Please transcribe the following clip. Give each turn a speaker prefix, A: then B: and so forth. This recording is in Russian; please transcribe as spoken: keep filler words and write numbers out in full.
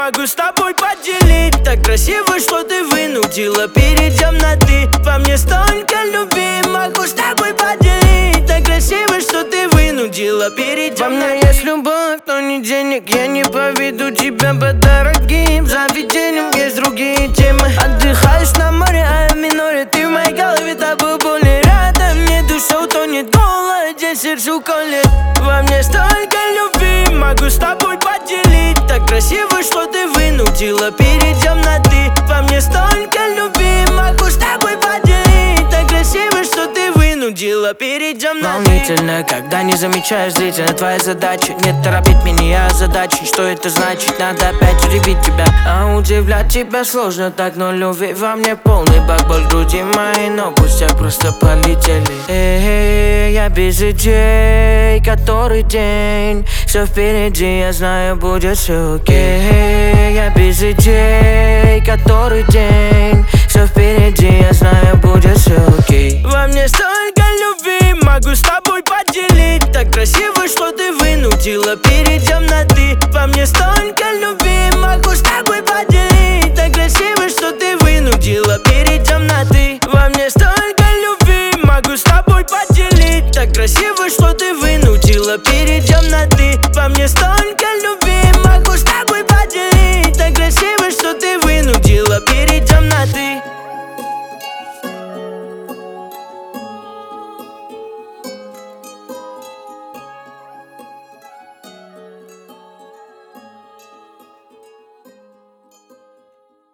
A: могу с тобой поделить. Так красиво, что ты вынудила перейдем на ты. Во мне столько любви, могу с тобой поделить. Так красиво, что ты вынудила перейдем на ты. Во мне есть любовь, но не денег. Я не поведу тебя по дорогим заведениям. Есть другие темы. Отдыхаешь на море, а я в миноре. Ты в моей голове, тобой более рядом. Мне душа утонет, голоден, сердце уколет. Во мне столько любви, могу с тобой поделить. Так красиво, что ты вынудила перейдем на ты. Во мне столько любви, могу с тобой поделить. Так красиво, что ты вынудила перейдем на ты. Волнительно, когда не замечаешь зрителя. Твоя задача не торопить меня задачи. Что это значит? Надо опять удивить тебя. А удивлять тебя сложно так, но любви во мне полный бак. Боль в груди моей, но пустяк просто полетели. Эй, я без идей, который день. Все впереди, я знаю, будет все окей. Я без идей, который день. Все впереди, я знаю, будет все окей. Во мне столько любви, могу с тобой поделить. Так красиво, что ты вынудила перейдем на ты. Во мне столько